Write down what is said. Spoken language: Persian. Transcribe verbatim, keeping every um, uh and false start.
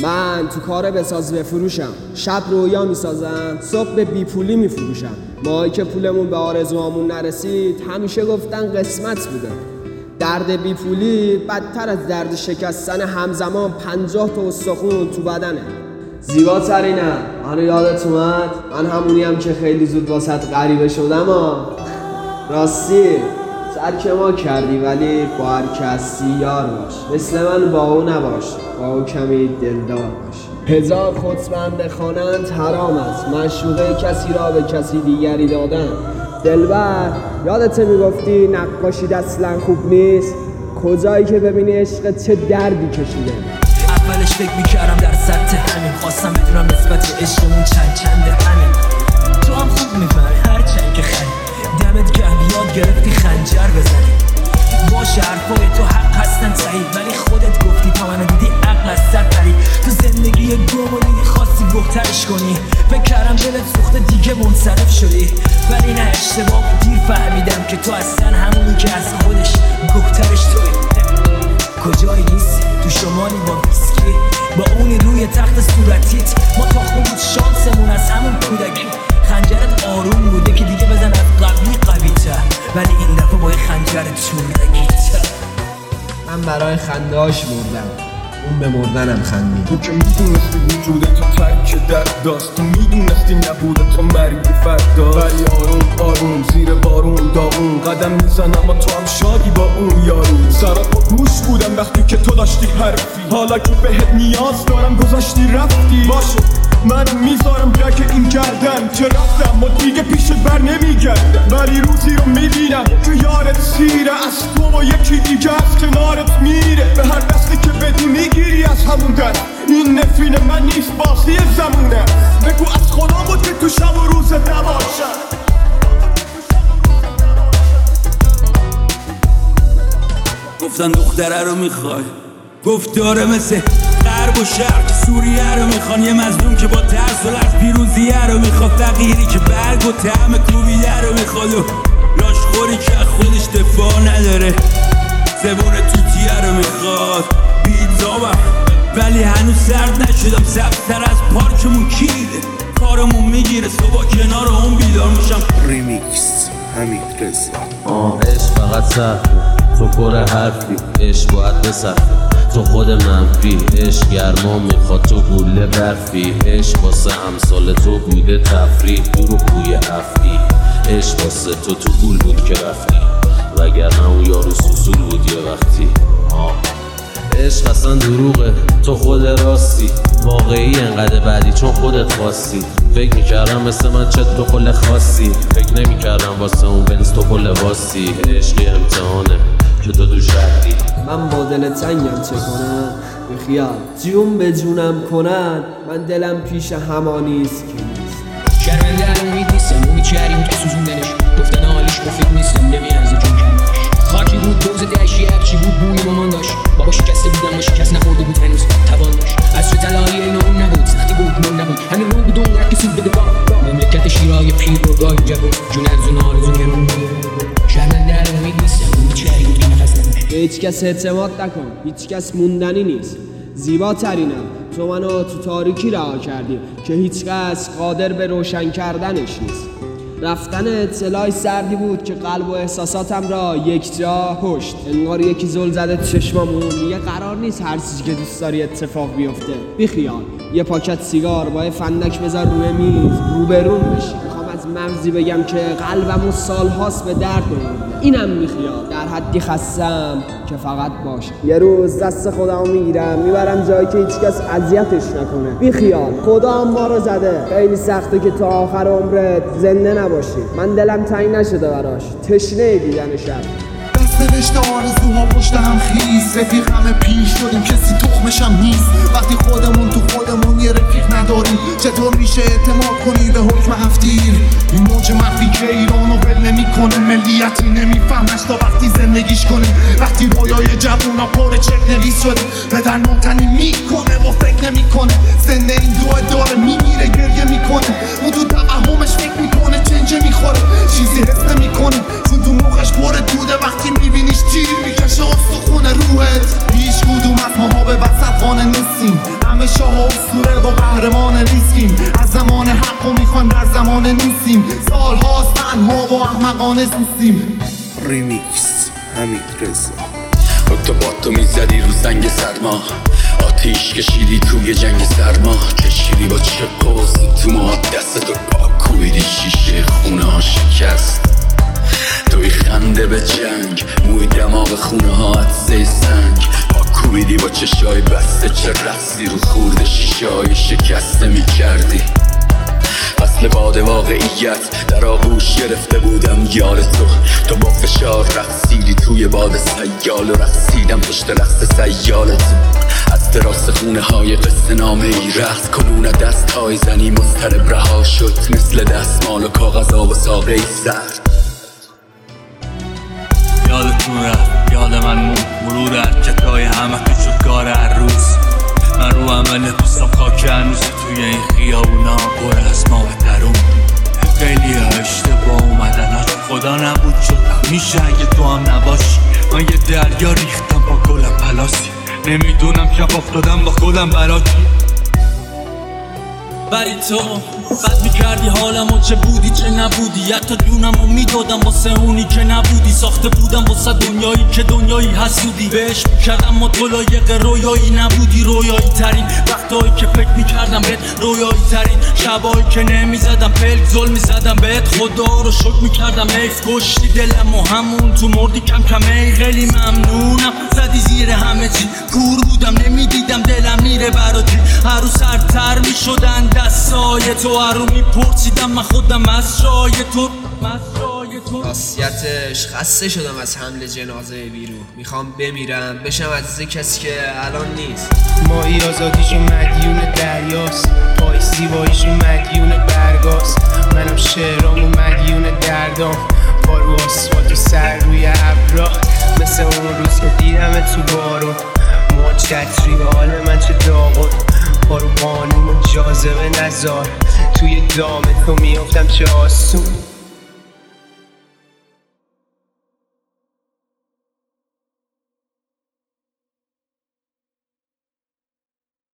من تو کار بساز بفروشم، شب رویا میسازم، صبح به بیپولی میفروشم. ماهی که پولمون به آرزوامون نرسید همیشه گفتن قسمت بوده. درد بیپولی بدتر از درد شکستن همزمان پنجاه تا استخون تو بدنه. زیبا ترینم، منو یادت اومد؟ من همونیم که خیلی زود واسط غریبه شدم ها. راستی ترک ما کردی ولی با هر کسی یار باش، مثل من با او نباش، با او کمی دلدار باش. هزار خطبند خوانند حرام است، معشوقه کسی را به کسی دیگری دادن. دلبر یادت میگفتی نقاشی اصلا خوب نیست؟ کجایی که ببینی عشق چه دردی کشیده. اولش فکر میکردم در سطح همین، خواستم بدونم نسبت عشقمون چند چنده همین. تو هم خوب میفهمی هر چند که خیلی دمت گرم یاد گرفتی خنجر بزنی. باشه حرفای تو حق هستن صحیح، ولی خودت گفتی تا منو دیدی عقل از سر پرید. تو زندگی گم و دیدی خواستی بهترش کنی، فکر کردم دلت سوخته دیگه منصرف شدی، ولی نه اشتباه دیر فهمیدم که تو اصلا همونی که از خودش گفترش توی. کجایی نیستی؟ تو شمالی با ویسکی، با اونی روی تخت صورتیت. ما تا خود شانسمون از همون کودکی. خنجرت آروم بوده که دیگه بزن از قبلی قوی تر، ولی این دفعه با یه خنجر چورگی تر. من برای خندهاش مردم، اون به مردنم خندید. تو که میدونستی وجود تو ترک درد داست، تو میدونستی نبوده تو مرگ فردا، ولی آروم آروم زیر بارون داغون قدم میزنم اما تو هم شادی با اون یارو. سرات با گوش بودم وقتی که تو داشتی حرفی، حالا که بهت نیاز دارم گذاشتی رفتی. باشه من میذارم که این گردن که رفتم و دیگه پیشت بر نمیگردم، ولی روزی رو میبینم که یارت سیره از تو و یکی دیگه از کنارت میره. به هر دستی که بدی میگیری از همون دست، این نفرین من نیست بازی زمونه. بگو از خدا بود که تو شب و روز نباشم. گفتن دختره رو میخوای، گفت داره مثل غرب و شرق سوریه رو میخوان. یه مظلوم که با ترس و لرز پیروزیه رو میخواد، فقیری که برگ و طعم کوبیده رو میخواد، و لاشخوری که خودش دفاع نداره، زبون توتیه رو میخواد. بی‌جوابم ولی هنوز سرد نشدم، سبزتر از پارکمون کیده، کارمون میگیره صبح کنار اون بیدار میشم. ریمیکس حمید رضا. آه عشق فقط صرفه، تو پر حرفی، عشق باید بصرفه، تو خود منفی. عشق گرما میخواد، تو گوله برفی. عشق واسه امثال تو بوده تفریح، دور و کوی افعی. عشق واسه تو تو گول بود که رفتی، وگرنه اون یارو سوسول بود یه وقتی. آه عشق اصلا دروغه، تو خود راستی، واقعی انقدر بعدی چون خودت خواستی. فکر میکردم مثل من چت تو کل خاصی، فکر نمیکردم واسه اون بنز تو کل واسی. عشقی امتحانه که تو دوش رفتی. من با دل تنگم چه کنم؟ بخیال جون به جونم کنن، من دلم پیش همانیست که نیست. شرمنده الان امید نیستم، امید چهریم که سوزوندنش، گفتن حالیش مفید نیستم، نمیرنزه جون کمش. خاکی بود دوز دهشی هرچی بود بوی مامان داشت، بابا شکسته بودم و شکست نخورده بود هنوز توان داشت. از تو تلایی این اون نبود، سختی بود نون نبود، همین رو بود اون که سود بده با مملکت شیرای پیر و گاه اینجا بود، جون از اون آرزو گرون بود. شرمنده الان امید نیستم، امید چهریم که نفس نمیشه. به هیچ کس اعتماد نکن، هیچ کس موندنی نیست. زیبا ترینم، تو منو تو تاریکی رها کردی که هیچ کس قادر به روشن کردنش نیست. رفتن اطلاعی سردی بود که قلب و احساساتم را یک جا پشت. انگار یکی زل زده تو چشمامون، یه قرار نیست هر چیزی که دوست داری اتفاق بیفته. بیخیال یه پاکت سیگار با یه فندک بذار روی میز، روبرون بشی. میخوام از مغزی بگم که قلبمو سالهاست به درد آورده. اینم بیخیال، در حدی خستم که فقط باشه. یه روز دست خودمو میگیرم میبرم جایی که هیچ کس اذیتش نکنه. بیخیال خدا هم ما رو زده، خیلی سخته که تا آخر عمرت زنده نباشی. من دلم تنگ نشده براش، تشنه دیدن شب. دست نوشته آرزوها پشت هم خیز، رفیق همه پیش شدیم کسی تخمشم نیست. وقتی خودمون تو خودمون یه رفیق نداریم، چطور میشه اعتماد کنی به حکم هفتیر؟ این موج مخفی که ایرانو ول نمیکنه، ملیتی نمیفهمش تا وقتی زندگیش کنه. وقتی رویای جوونا پر چک نویس شده، پدر نوتنی میکنه و فکر نمیکنه. سن این دو داره میمیره گریه میکنه، اون تو توهمش فکر میکنه چنجه میخوره، چیزی حس نمیکنه چون تو مخش پر دوده. وقتی میبینیش تیر میکشه استخونه روحت. هیچ کدوم از ماها به وسط خانه نیستیم، همه شاه ها اسطوره و قهرمان ریسکیم، از زمان حق و میخوان در زمان نیستیم، سال هاست تنها و احمقانه زیستیم. ریمیکس حمید رضا. تو با تو میزدی رو زنگ سرما، آتیش کشیدی توی جنگ سرما، کشیدی با چه قوزی تو ما، دست تو پاک کوبیدی شیشه خونه ها شکست. توی خنده به جنگ، موی دماغ خونه ها عدسه سنگ، پاک کوبیدی با چشای بسته، چه رقصی رو خورده شیشه های شکسته میکردی. فصل باد واقعیت در آغوش گرفته بودم یار تو، تو با فشار رقصیدی توی باد سیال و رقصیدم پشت رقص سیال تو. از دراز خونه های قصه نامه ای رقص کنون دست های زنی مضطرب رها شد، مثل دستمال و کاغذ آب و ساقه ای سرد. یادتون رفت یاد من مون مرور حرکتای همه تو شد کار هر روز. من رو عمل پستم خاک هنوز توی این خیابونا پر از ما به درون. خیلی ها اشتباه اومدن ها چون خدا نبود شد میشه اگه تو هم نباشی. من یه دریا ریختم با گلم پلاسی، نمیدونم شب افتادم با خودم برا کی. بری تو بد میکردی حالمو، چه بودی چه نبودی، حتی جونمو میدادم واسه اونی که نبودی. ساخته بودم واسه دنیایی که دنیایی حسودی، بهش میکردم ما تو لایق رویایی نبودی. رویایی ترین وقتایی که فکر میکردم بهت، رویایی ترین شبایی که نمیزدم پلک زل میزدم بهت. خدا رو شکر میکردم حیف کشتی دلم و همون تو مردی کم کم. ای خیلی ممنونم زدی زیر همه چی، کور بودم نمیدیدم دلم میره براتی. هر رو سرتر میشدن دستای تو، هر رو میپرسیدم من خودم از جای تو. خاصیتش خسته شدم از حمل جنازه بیرون، میخوام بمیرم بشم عزیز کسی که الان نیست. مایی آزادیشون مدیون دریاست، پای زیباییشون مدیون برگاست. منم شعرامو مدیون دردام، پا رو آسفالت و سر روی ابرا، مثل اون روز که دیدم تو بارون. موج کتری و حال من چه داغون، پا رو قانون و جاذبه نزار، توی دام تو میافتم چه آسون.